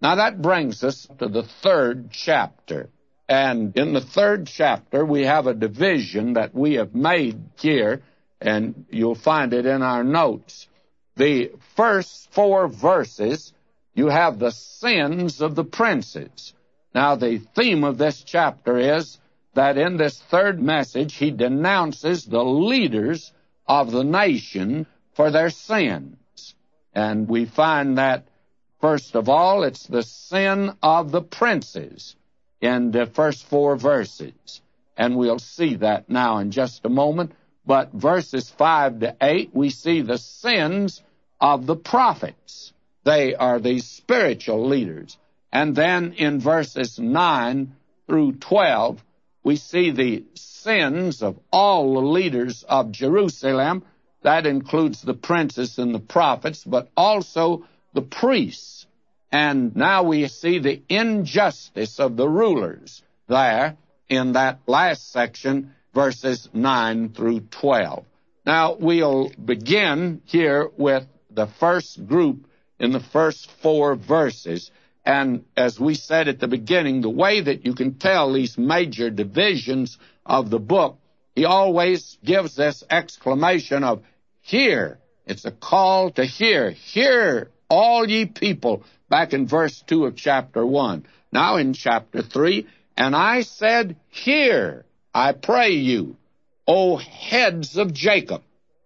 Now that brings us to the 3rd chapter. And in the 3rd chapter, we have a division that we have made here, and you'll find it in our notes. The first 4 verses, you have the sins of the princes. Now, the theme of this chapter is that in this 3rd message, he denounces the leaders of the nation for their sins. And we find that, first of all, it's the sin of the princes in the first 4 verses. And we'll see that now in just a moment. But verses 5 to 8, we see the sins of the prophets. They are these spiritual leaders. And then in verses 9 through 12, we see the sins of all the leaders of Jerusalem. That includes the princes and the prophets, but also the priests. And now we see the injustice of the rulers there in that last section, verses 9 through 12. Now, we'll begin here with the first group in the first 4 verses. And as we said at the beginning, the way that you can tell these major divisions of the book, he always gives this exclamation of, "Hear." It's a call to hear. "Hear, all ye people," back in verse 2 of chapter 1. Now in chapter 3, "And I said, Hear, I pray you, O heads of Jacob."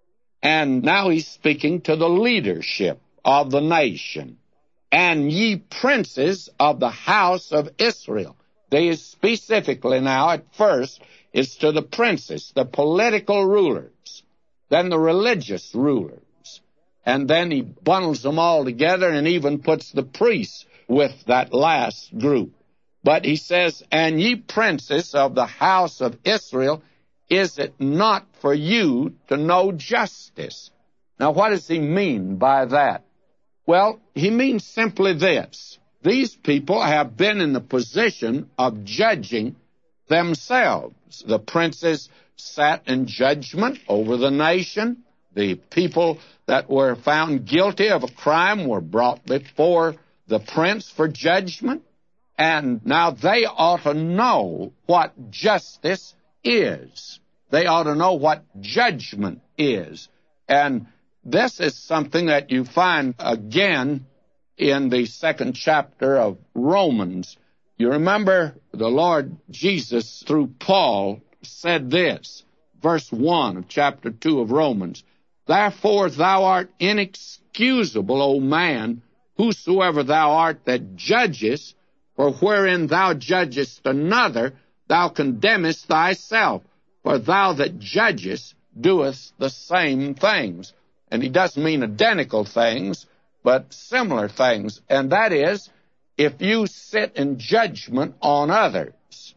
And now he's speaking to the leadership of the nation. "And ye princes of the house of Israel." These specifically now at first is to the princes, the political rulers, then the religious rulers, and then he bundles them all together and even puts the priests with that last group. But he says, "And ye princes of the house of Israel, is it not for you to know justice?" Now, what does he mean by that? Well, he means simply this. These people have been in the position of judging themselves. The princes sat in judgment over the nation. The people that were found guilty of a crime were brought before the prince for judgment. And now they ought to know what justice is. They ought to know what judgment is. And this is something that you find again in the 2nd chapter of Romans. You remember the Lord Jesus, through Paul, said this, verse 1 of chapter 2 of Romans, "Therefore thou art inexcusable, O man, whosoever thou art that judgest, for wherein thou judgest another, thou condemnest thyself, for thou that judgest doest the same things." And he doesn't mean identical things, but similar things. And that is, if you sit in judgment on others,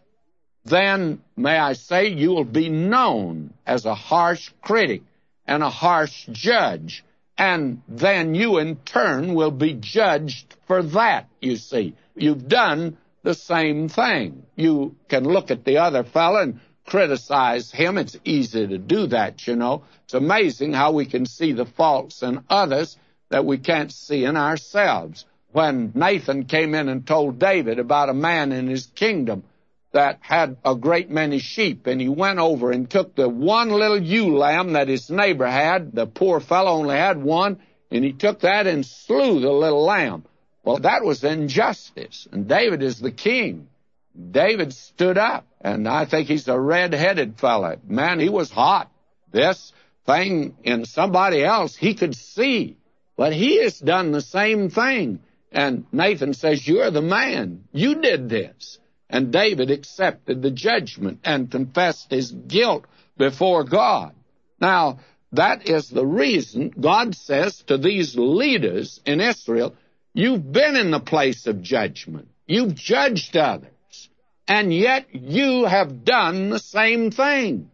then, may I say, you will be known as a harsh critic and a harsh judge. And then you, in turn, will be judged for that, you see. You've done the same thing. You can look at the other fellow and criticize him. It's easy to do that, you know. It's amazing how we can see the faults in others that we can't see in ourselves. When Nathan came in and told David about a man in his kingdom that had a great many sheep, and he went over and took the one little ewe lamb that his neighbor had, the poor fellow only had one, and he took that and slew the little lamb. Well, that was injustice, and David is the king. David stood up, and I think he's a red-headed fellow. Man, he was hot. This thing in somebody else he could see, but he has done the same thing. And Nathan says, "You're the man. You did this." And David accepted the judgment and confessed his guilt before God. Now, that is the reason God says to these leaders in Israel, you've been in the place of judgment. You've judged others. And yet you have done the same thing.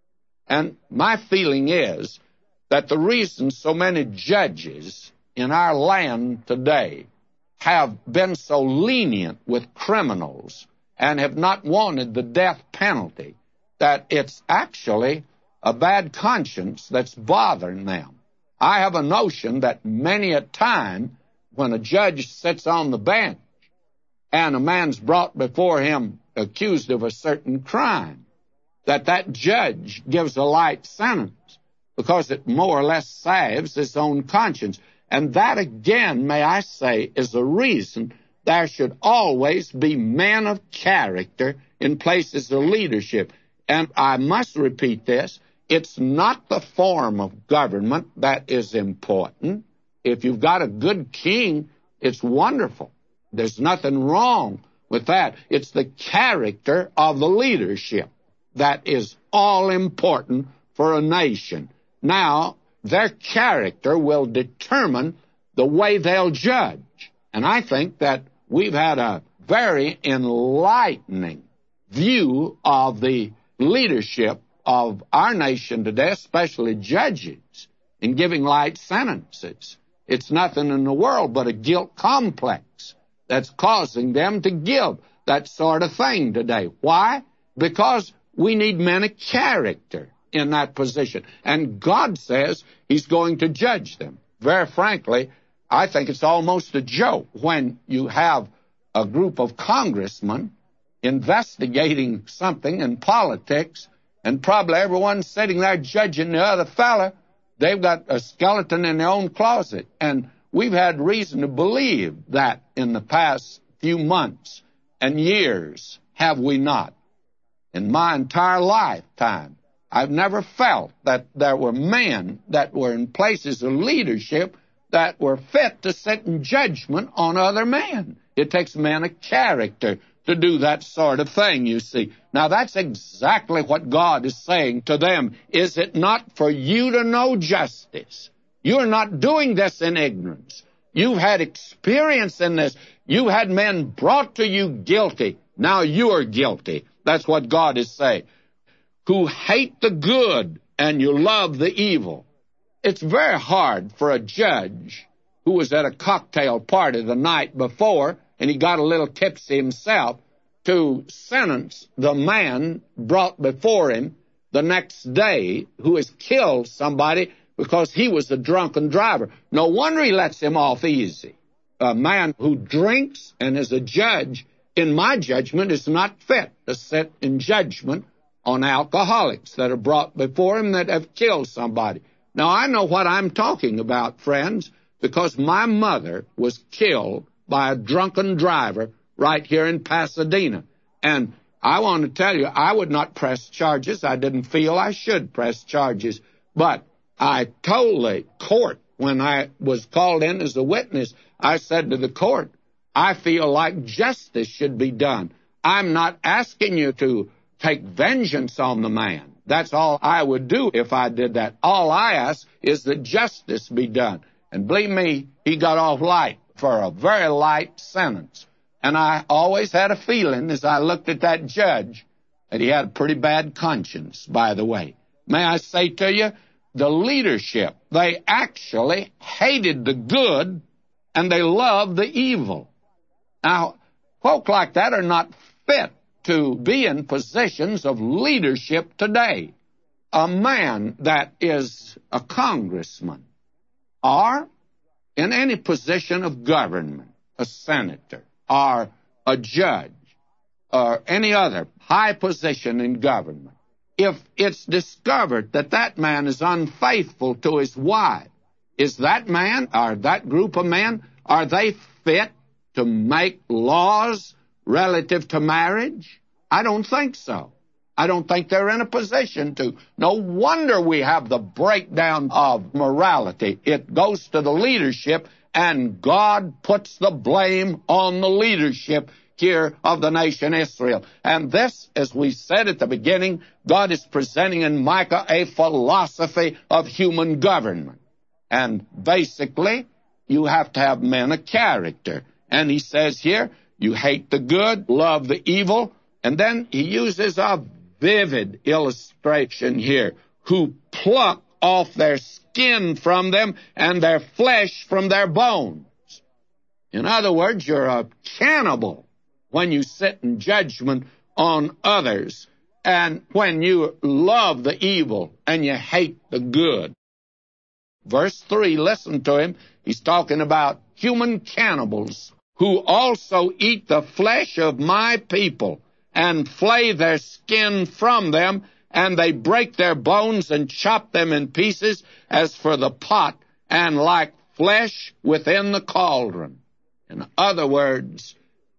And my feeling is that the reason so many judges in our land today have been so lenient with criminals and have not wanted the death penalty, that it's actually a bad conscience that's bothering them. I have a notion that many a time when a judge sits on the bench and a man's brought before him accused of a certain crime, that judge gives a light sentence because it more or less salves his own conscience. And that, again, may I say, is a reason there should always be men of character in places of leadership. And I must repeat this, it's not the form of government that is important. If you've got a good king, it's wonderful. There's nothing wrong with that. It's the character of the leadership that is all important for a nation. Now, their character will determine the way they'll judge. And I think that we've had a very enlightening view of the leadership of our nation today, especially judges, in giving light sentences. It's nothing in the world but a guilt complex that's causing them to give that sort of thing today. Why? Because we need men of character in that position. And God says He's going to judge them. Very frankly, I think it's almost a joke when you have a group of congressmen investigating something in politics, and probably everyone's sitting there judging the other fella. They've got a skeleton in their own closet. And we've had reason to believe that in the past few months and years, have we not? In my entire lifetime, I've never felt that there were men that were in places of leadership that were fit to sit in judgment on other men. It takes men of character to do that sort of thing, you see. Now, that's exactly what God is saying to them. Is it not for you to know justice? You're not doing this in ignorance. You've had experience in this. You had men brought to you guilty. Now you're guilty. That's what God is saying. Who hate the good and you love the evil. It's very hard for a judge who was at a cocktail party the night before and he got a little tipsy himself to sentence the man brought before him the next day who has killed somebody because he was a drunken driver. No wonder he lets him off easy. A man who drinks and is a judge, in my judgment, is not fit to sit in judgment on alcoholics that are brought before him that have killed somebody. Now, I know what I'm talking about, friends, because my mother was killed by a drunken driver right here in Pasadena. And I want to tell you, I would not press charges. I didn't feel I should press charges. But I told the court when I was called in as a witness, I said to the court, I feel like justice should be done. I'm not asking you to take vengeance on the man. That's all I would do if I did that. All I ask is that justice be done. And believe me, he got off light for a very light sentence. And I always had a feeling as I looked at that judge that he had a pretty bad conscience, by the way. May I say to you, the leadership, they actually hated the good and they loved the evil. Now, folk like that are not fit to be in positions of leadership today. A man that is a congressman or in any position of government, a senator or a judge or any other high position in government, if it's discovered that that man is unfaithful to his wife, is that man or that group of men, are they fit to make laws relative to marriage? I don't think so. I don't think they're in a position to. No wonder we have the breakdown of morality. It goes to the leadership, and God puts the blame on the leadership here of the nation Israel. And this, as we said at the beginning, God is presenting in Micah a philosophy of human government. And basically, you have to have men of character. And he says here, you hate the good, love the evil. And then he uses a vivid illustration here, who pluck off their skin from them and their flesh from their bones. In other words, you're a cannibal when you sit in judgment on others and when you love the evil and you hate the good. Verse 3, listen to him. He's talking about human cannibals. who also eat the flesh of my people, and flay their skin from them, and they break their bones and chop them in pieces as for the pot, and like flesh within the cauldron. In other words,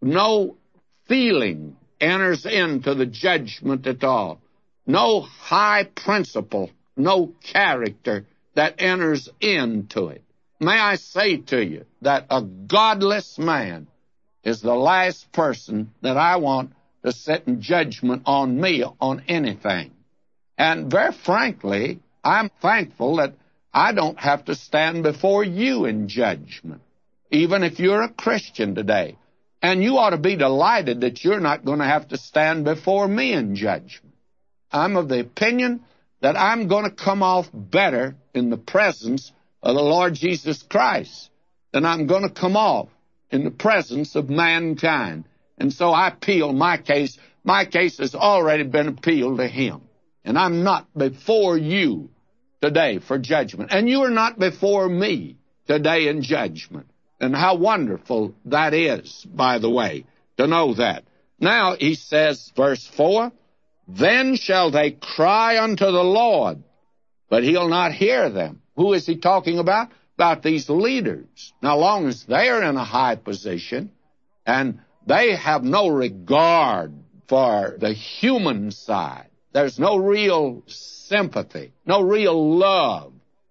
no feeling enters into the judgment at all. No high principle, no character that enters into it. May I say to you that a godless man is the last person that I want to sit in judgment on me on anything. And very frankly, I'm thankful that I don't have to stand before you in judgment, even if you're a Christian today. And you ought to be delighted that you're not going to have to stand before me in judgment. I'm of the opinion that I'm going to come off better in the presence of the Lord Jesus Christ than I'm going to come off in the presence of mankind. And so I appeal my case. My case has already been appealed to him. And I'm not before you today for judgment. And you are not before me today in judgment. And how wonderful that is, by the way, to know that. Now, he says, verse 4, then shall they cry unto the Lord, but he'll not hear them. Who is he talking about? About these leaders. Now, long as they're in a high position, and they have no regard for the human side, there's no real sympathy, no real love,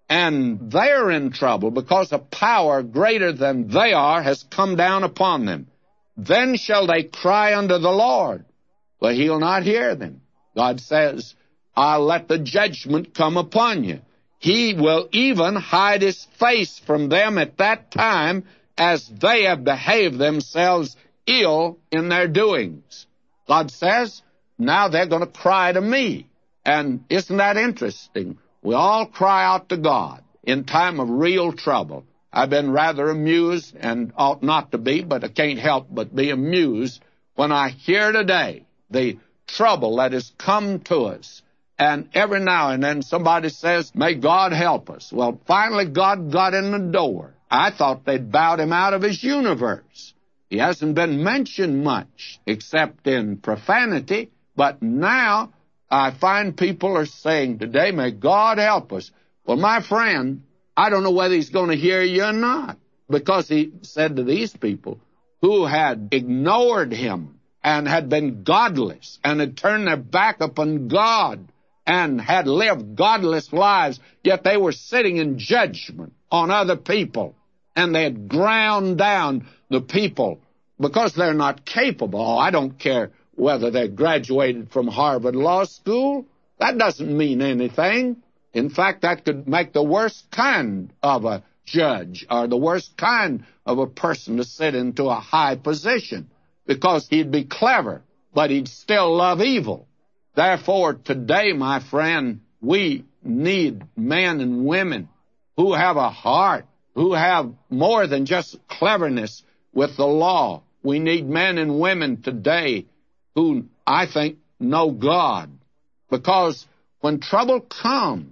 and they're in trouble because a power greater than they are has come down upon them. Then shall they cry unto the Lord, but he'll not hear them. God says, I'll let the judgment come upon you. He will even hide his face from them at that time, as they have behaved themselves ill in their doings. God says, now they're going to cry to me. And isn't that interesting? We all cry out to God in time of real trouble. I've been rather amused, and ought not to be, but I can't help but be amused when I hear today the trouble that has come to us. And every now and then somebody says, may God help us. Well, finally God got in the door. I thought they'd bowed him out of his universe. He hasn't been mentioned much, except in profanity. But now I find people are saying today, may God help us. Well, my friend, I don't know whether he's going to hear you or not, because he said to these people who had ignored him and had been godless and had turned their back upon God and had lived godless lives, yet they were sitting in judgment on other people, and they had ground down the people because they're not capable. Oh, I don't care whether they graduated from Harvard Law School. That doesn't mean anything. In fact, that could make the worst kind of a judge or the worst kind of a person to sit into a high position, because he'd be clever, but he'd still love evil. Therefore, today, my friend, we need men and women who have a heart, who have more than just cleverness with the law. We need men and women today who, I think, know God. Because when trouble comes,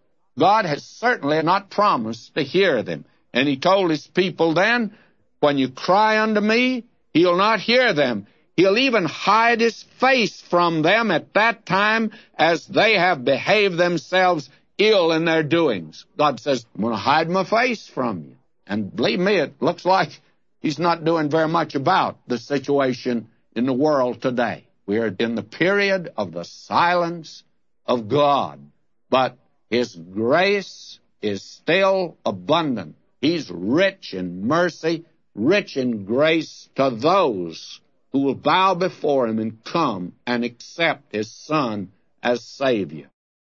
God has certainly not promised to hear them. And he told his people then, when you cry unto me, he'll not hear them. He'll even hide his face from them at that time, as they have behaved themselves ill in their doings. God says, I'm going to hide my face from you. And believe me, it looks like he's not doing very much about the situation in the world today. We are in the period of the silence of God. But his grace is still abundant. He's rich in mercy, rich in grace to those who will bow before him and come and accept his Son as Savior.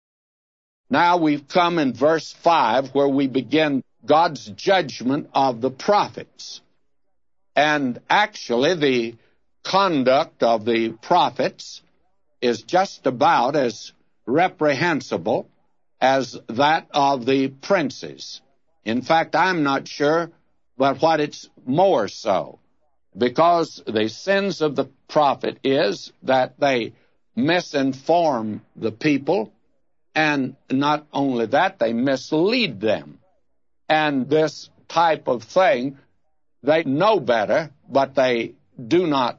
Now we've come in verse 5, where we begin God's judgment of the prophets. And actually, the conduct of the prophets is just about as reprehensible as that of the princes. In fact, I'm not sure but what it's more so, because the sins of the prophet is that they misinform the people, and not only that, they mislead them. And this type of thing they know better, but they do not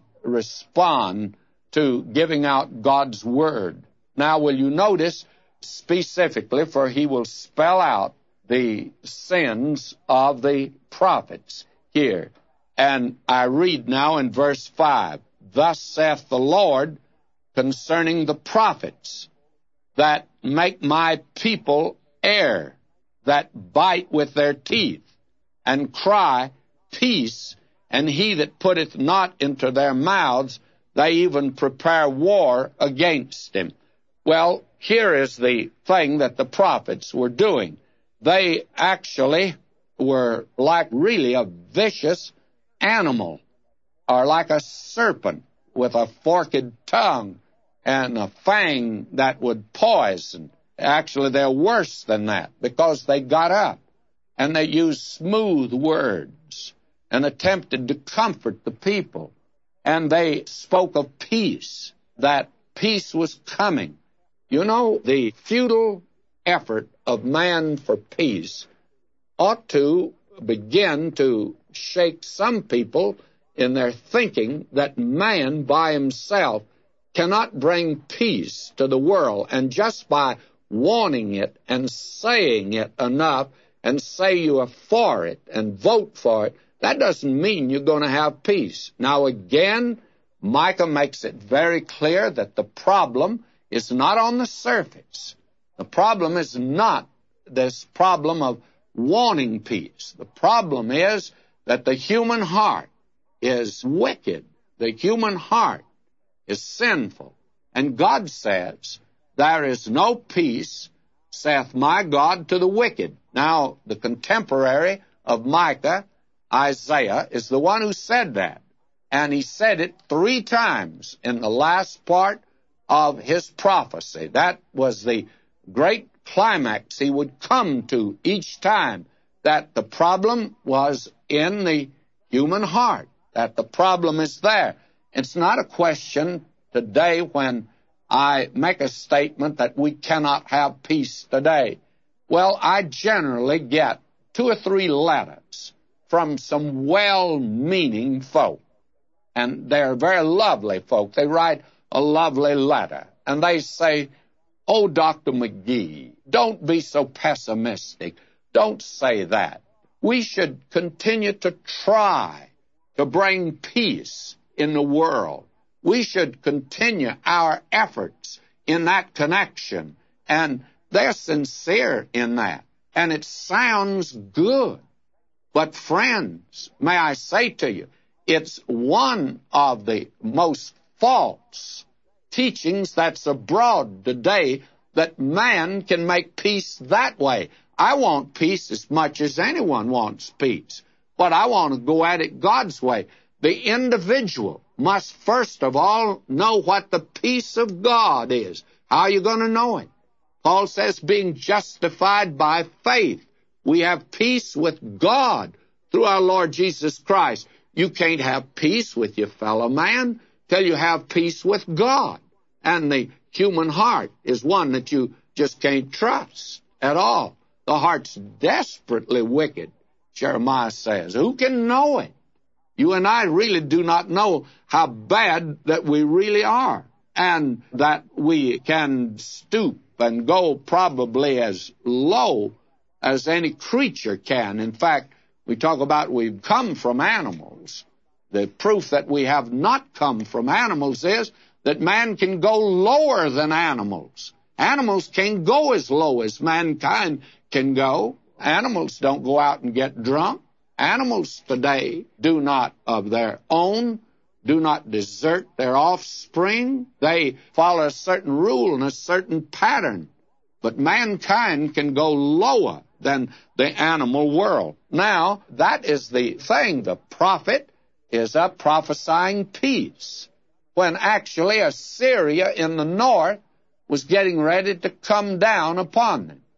respond to giving out God's Word. Now, will you notice specifically, for he will spell out the sins of the prophets here. And I read now in verse 5, "Thus saith the Lord concerning the prophets that make my people err, that bite with their teeth, and cry, Peace, and he that putteth not into their mouths, they even prepare war against him." Well, here is the thing that the prophets were doing. They actually were like really a vicious animal, or like a serpent with a forked tongue and a fang that would poison. Actually, they're worse than that, because they got up and they used smooth words and attempted to comfort the people. And they spoke of peace, that peace was coming. You know, the futile effort of man for peace ought to begin to shake some people in their thinking that man by himself cannot bring peace to the world, and just by wanting it and saying it enough and say you are for it and vote for it, that doesn't mean you're going to have peace. Now again, Micah makes it very clear that the problem is not on the surface. The problem is not this problem of wanting peace. The problem is that the human heart is wicked. The human heart is sinful. And God says, "There is no peace, saith my God, to the wicked." Now, the contemporary of Micah, Isaiah, is the one who said that. And he said it 3 times in the last part of his prophecy. That was the great climax he would come to each time, that the problem was in the human heart, that the problem is there. It's not a question today when I make a statement that we cannot have peace today. Well, I generally get 2 or 3 letters from some well-meaning folk, and they're very lovely folk. They write a lovely letter, and they say, "Oh, Dr. McGee, don't be so pessimistic. Don't say that. We should continue to try to bring peace in the world. We should continue our efforts in that connection." And they're sincere in that, and it sounds good. But friends, may I say to you, it's one of the most false teachings that's abroad today, that man can make peace that way. I want peace as much as anyone wants peace, but I want to go at it God's way. The individual must first of all know what the peace of God is. How are you going to know it? Paul says, being justified by faith, we have peace with God through our Lord Jesus Christ. You can't have peace with your fellow man till you have peace with God. And the human heart is one that you just can't trust at all. The heart's desperately wicked, Jeremiah says. Who can know it? You and I really do not know how bad that we really are, and that we can stoop and go probably as low as any creature can. In fact, we talk about we've come from animals. The proof that we have not come from animals is that man can go lower than animals. Animals can't go as low as mankind can go. Animals don't go out and get drunk. Animals today do not of their own, do not desert their offspring. They follow a certain rule and a certain pattern. But mankind can go lower than the animal world. Now, that is the thing. The prophet is up prophesying peace, when actually Assyria in the north was getting ready to come down upon them.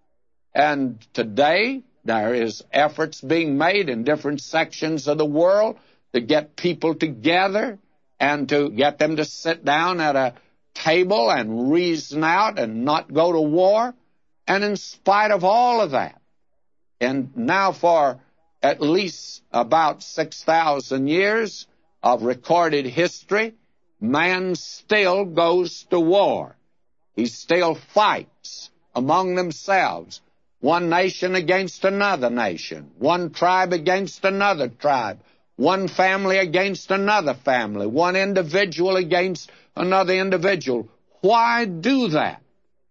And today, there is efforts being made in different sections of the world to get people together and to get them to sit down at a table and reason out and not go to war. And in spite of all of that, and now for at least about 6,000 years of recorded history, man still goes to war. He still fights among themselves, one nation against another nation, one tribe against another tribe, one family against another family, one individual against another individual. Why do that?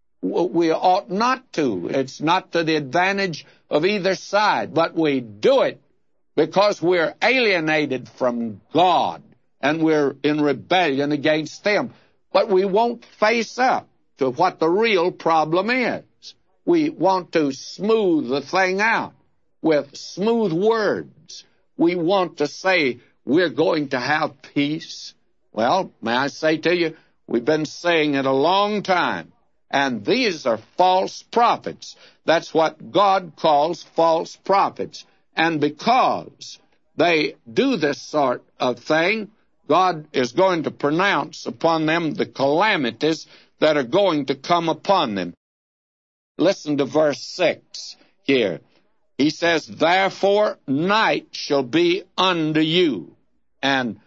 We ought not to. It's not to the advantage of either side, but we do it because we're alienated from God and we're in rebellion against Him. But we won't face up to what the real problem is. We want to smooth the thing out with smooth words. We want to say we're going to have peace. Well, may I say to you, we've been saying it a long time, and these are false prophets. That's what God calls false prophets. And because they do this sort of thing, God is going to pronounce upon them the calamities that are going to come upon them. Listen to verse 6 here. He says, "Therefore night shall be unto you." And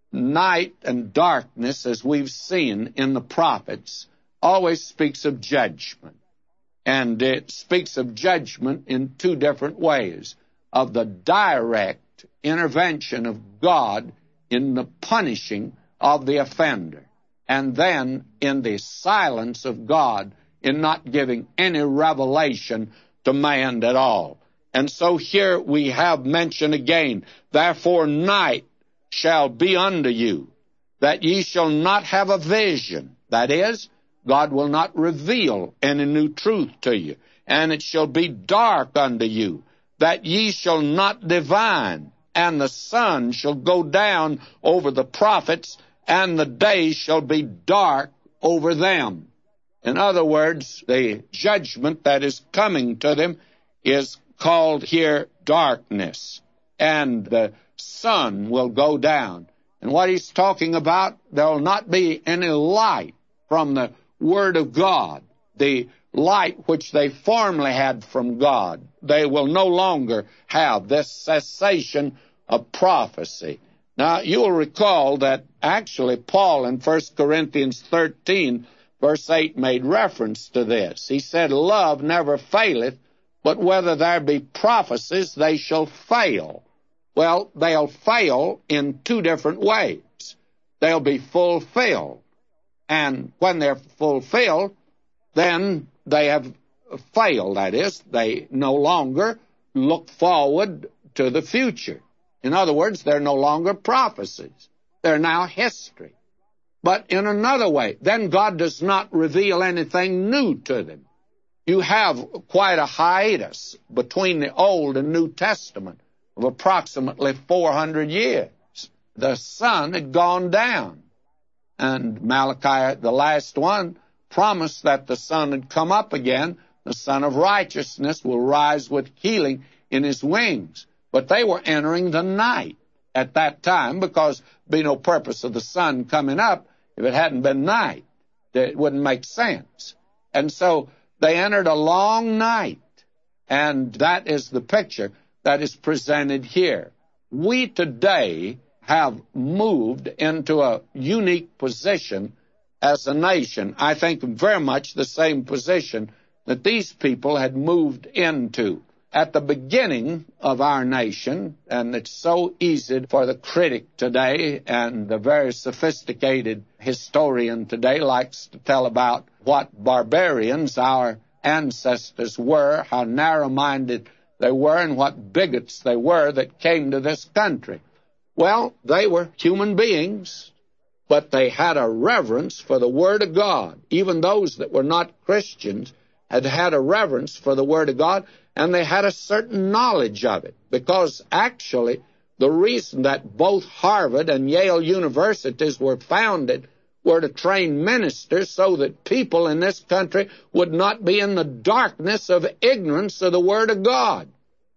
night and darkness, as we've seen in the prophets, always speaks of judgment. And it speaks of judgment in two different ways: of the direct intervention of God in the punishing of the offender, and then in the silence of God in not giving any revelation to man at all. And so here we have mentioned again, "Therefore night shall be unto you, that ye shall not have a vision." That is, God will not reveal any new truth to you. "And it shall be dark unto you, that ye shall not divine. And the sun shall go down over the prophets, and the day shall be dark over them." In other words, the judgment that is coming to them is called here darkness, and the sun will go down. And what he's talking about, there will not be any light from the Word of God, the light which they formerly had from God. They will no longer have this cessation of prophecy. Now, you'll recall that actually Paul in 1 Corinthians 13, verse 8, made reference to this. He said, "Love never faileth, but whether there be prophecies, they shall fail." Well, they'll fail in two different ways. They'll be fulfilled. And when they're fulfilled, then they have failed. That is, they no longer look forward to the future. In other words, they're no longer prophecies. They're now history. But in another way, then God does not reveal anything new to them. You have quite a hiatus between the Old and New Testament of approximately 400 years. The sun had gone down. And Malachi, the last one, promised that the sun had come up again. The Son of Righteousness will rise with healing in his wings. But they were entering the night at that time, because there'd be no purpose of the sun coming up if it hadn't been night. It wouldn't make sense. And so they entered a long night. And that is the picture that is presented here. We today have moved into a unique position as a nation. I think very much the same position that these people had moved into. At the beginning of our nation, and it's so easy for the critic today and the very sophisticated historian today likes to tell about what barbarians our ancestors were, how narrow-minded they were, and what bigots they were that came to this country. Well, they were human beings, but they had a reverence for the Word of God. Even those that were not Christians had a reverence for the Word of God, and they had a certain knowledge of it, because actually the reason that both Harvard and Yale universities were founded were to train ministers so that people in this country would not be in the darkness of ignorance of the Word of God.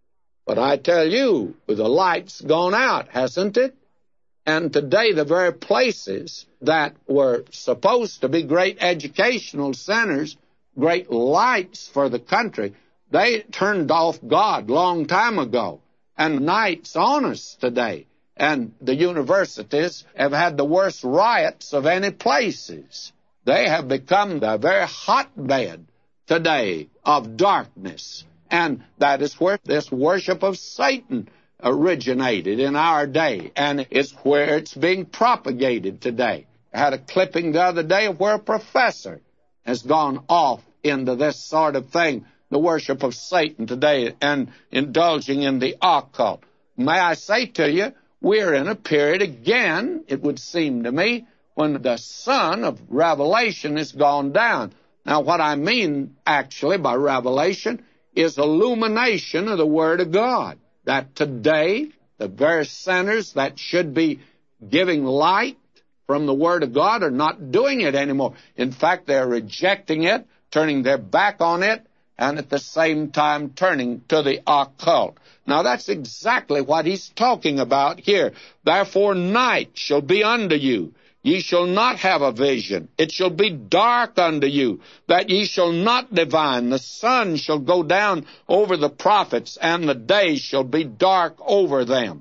But I tell you, the light's gone out, hasn't it? And today the very places that were supposed to be great educational centers, great lights for the country, they turned off God long time ago. and night's on us today. And the universities have had the worst riots of any places. They have become the very hotbed today of darkness. And that is where this worship of Satan originated in our day. And it's where it's being propagated today. I had a clipping the other day where a professor has gone off into this sort of thing, the worship of Satan today, and indulging in the occult. May I say to you, we're in a period again, it would seem to me, when the sun of revelation has gone down. Now, what I mean, actually, by revelation is illumination of the Word of God. That today, the very sinners that should be giving light from the Word of God are not doing it anymore. In fact, they're rejecting it, turning their back on it, and at the same time turning to the occult. Now, that's exactly what he's talking about here. Therefore, night shall be unto you. Ye shall not have a vision. It shall be dark unto you, that ye shall not divine. The sun shall go down over the prophets, and the day shall be dark over them.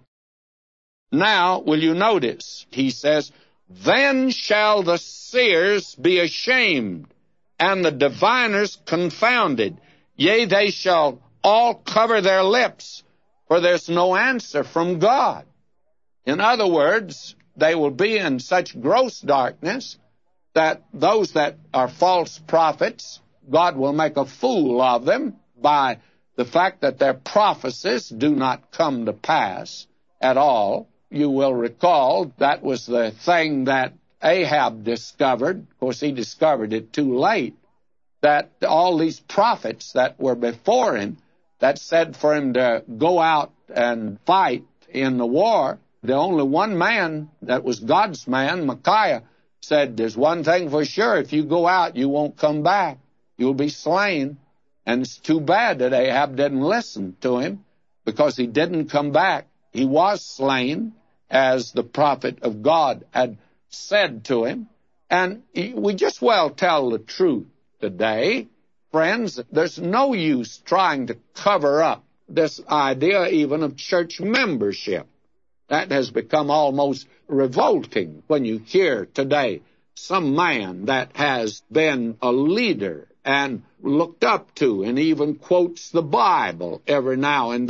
Now, will you notice, he says, then shall the seers be ashamed, and the diviners confounded. Yea, they shall all cover their lips, for there's no answer from God. In other words, they will be in such gross darkness that those that are false prophets, God will make a fool of them by the fact that their prophecies do not come to pass at all. You will recall that was the thing that Ahab discovered. Of course, he discovered it too late, that all these prophets that were before him that said for him to go out and fight in the war, the only one man that was God's man, Micaiah, said, there's one thing for sure, if you go out, you won't come back. You'll be slain. And it's too bad that Ahab didn't listen to him, because he didn't come back. He was slain, as the prophet of God had said to him. And we just well tell the truth today, friends. There's no use trying to cover up this idea even of church membership. That has become almost revolting when you hear today some man that has been a leader and looked up to and even quotes the Bible every now and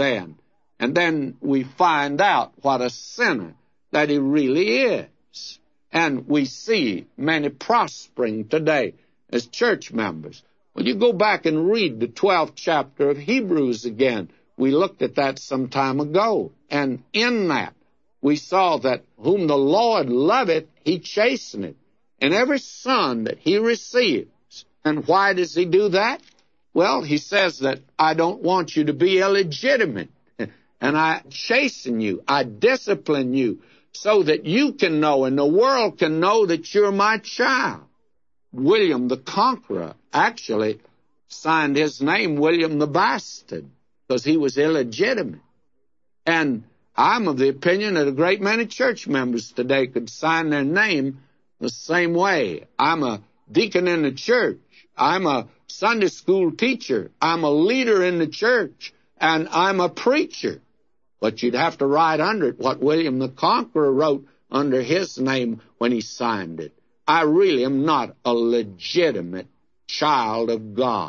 then we find out what a sinner that he really is. And we see many prospering today as church members. Well, you go back and read the 12th chapter of Hebrews again. We looked at that some time ago. And in that, we saw that whom the Lord loveth, he chasteneth, and every son that he receives. And why does he do that? Well, he says that I don't want you to be illegitimate, and I chasten you, I discipline you, so that you can know and the world can know that you're my child. William the Conqueror actually signed his name William the Bastard, because he was illegitimate. And I'm of the opinion that a great many church members today could sign their name the same way. I'm a deacon in the church. I'm a Sunday school teacher. I'm a leader in the church. And I'm a preacher. But you'd have to write under it what William the Conqueror wrote under his name when he signed it. I really am not a legitimate child of God.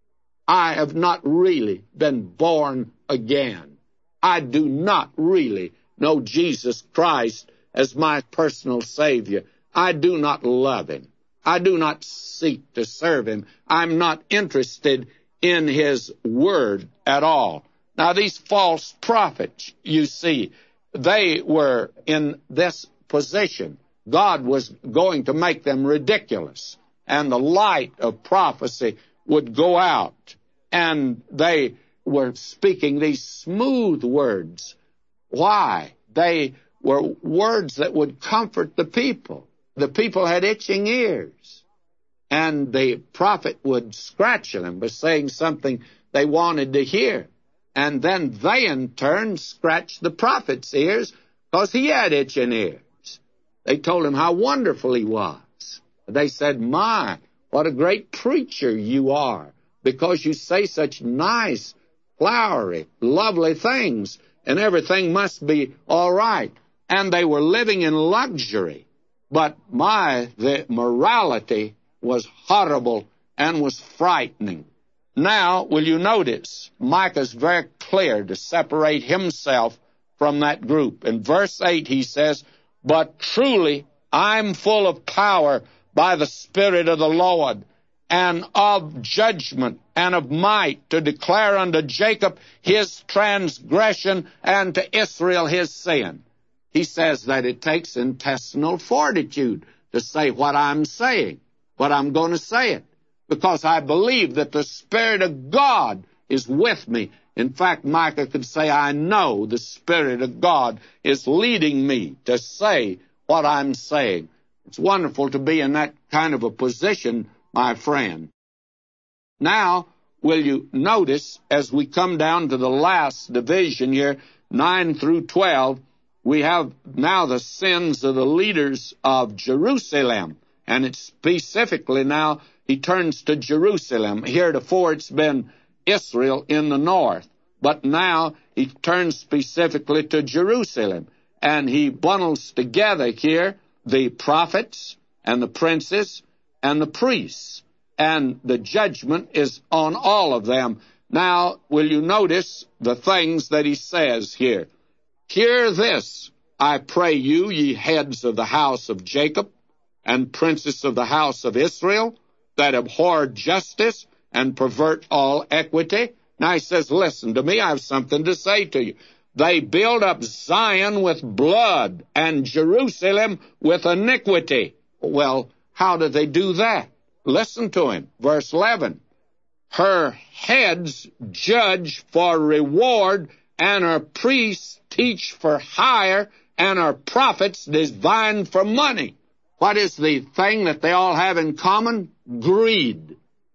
I have not really been born again. I do not really know Jesus Christ as my personal Savior. I do not love him. I do not seek to serve him. I'm not interested in his word at all. Now, these false prophets, you see, they were in this position. God was going to make them ridiculous, and the light of prophecy would go out, and they were speaking these smooth words. Why? They were words that would comfort the people. The people had itching ears, and the prophet would scratch them by saying something they wanted to hear. And then they, in turn, scratched the prophet's ears because he had itching ears. They told him how wonderful he was. They said, my, what a great preacher you are, because you say such nice, flowery, lovely things. and everything must be all right. And they were living in luxury. But the morality was horrible and was frightening. Now, will you notice, Micah's very clear to separate himself from that group. In verse 8 he says, "But truly I'm full of power by the Spirit of the Lord, and of judgment and of might, to declare unto Jacob his transgression and to Israel his sin." He says that it takes intestinal fortitude to say what I'm saying, what I'm going to say it, because I believe that the Spirit of God is with me. In fact, Micah could say, I know the Spirit of God is leading me to say what I'm saying. It's wonderful to be in that kind of a position, my friend. Now, will you notice, as we come down to the last division here, 9 through 12, we have now the sins of the leaders of Jerusalem. And it's specifically now, he turns to Jerusalem. Heretofore it's been Israel in the north. But now he turns specifically to Jerusalem. And he bundles together here the prophets and the princes and the priests. And the judgment is on all of them. Now, will you notice the things that he says here? "Hear this, I pray you, ye heads of the house of Jacob, and princes of the house of Israel, that abhor justice and pervert all equity." Now he says, listen to me, I have something to say to you. "They build up Zion with blood, and Jerusalem with iniquity." Well, how do they do that? Listen to him. Verse 11. "Her heads judge for reward, and her priests teach for hire, and her prophets divine for money." What is the thing that they all have in common? Greed,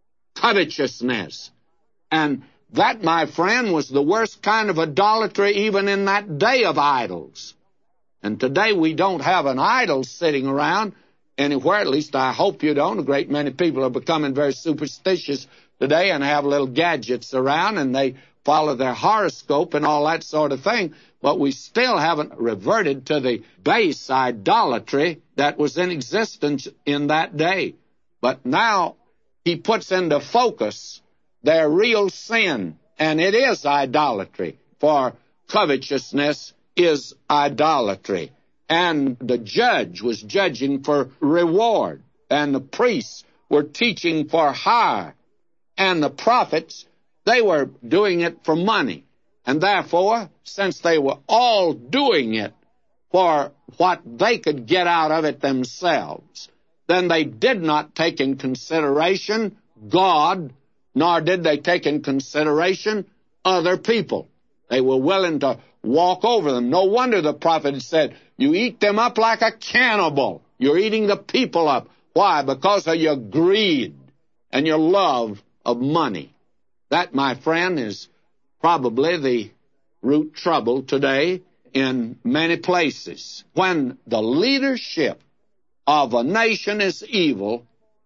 covetousness. And that, my friend, was the worst kind of idolatry even in that day of idols. And today we don't have an idol sitting around anywhere, at least I hope you don't. A great many people are becoming very superstitious today and have little gadgets around, and they follow their horoscope and all that sort of thing. But we still haven't reverted to the base idolatry that was in existence in that day. But now he puts into focus their real sin, and it is idolatry, for covetousness is idolatry. And the judge was judging for reward, and the priests were teaching for hire, and the prophets, they were doing it for money. And therefore, since they were all doing it for what they could get out of it themselves, then they did not take in consideration God, nor did they take in consideration other people. They were willing to walk over them. No wonder the prophet said, "You eat them up like a cannibal." You're eating the people up. Why? Because of your greed and your love of money. That, my friend, is probably the root trouble today in many places. When the leadership of a nation is evil,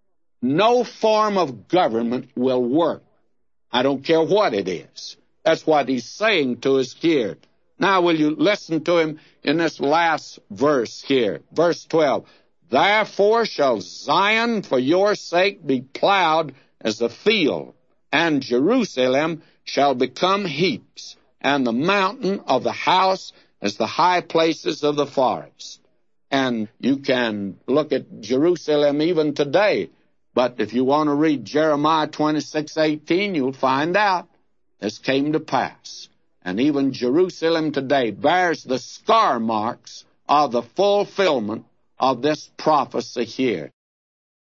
no form of government will work. I don't care what it is. That's what he's saying to us here. Now, will you listen to him in this last verse here? Verse 12. "Therefore shall Zion for your sake be plowed as a field, and Jerusalem shall become heaps, and the mountain of the house as the high places of the forest." And you can look at Jerusalem even today. But if you want to read Jeremiah 26:18, you'll find out this came to pass. And even Jerusalem today bears the scar marks of the fulfillment of this prophecy here.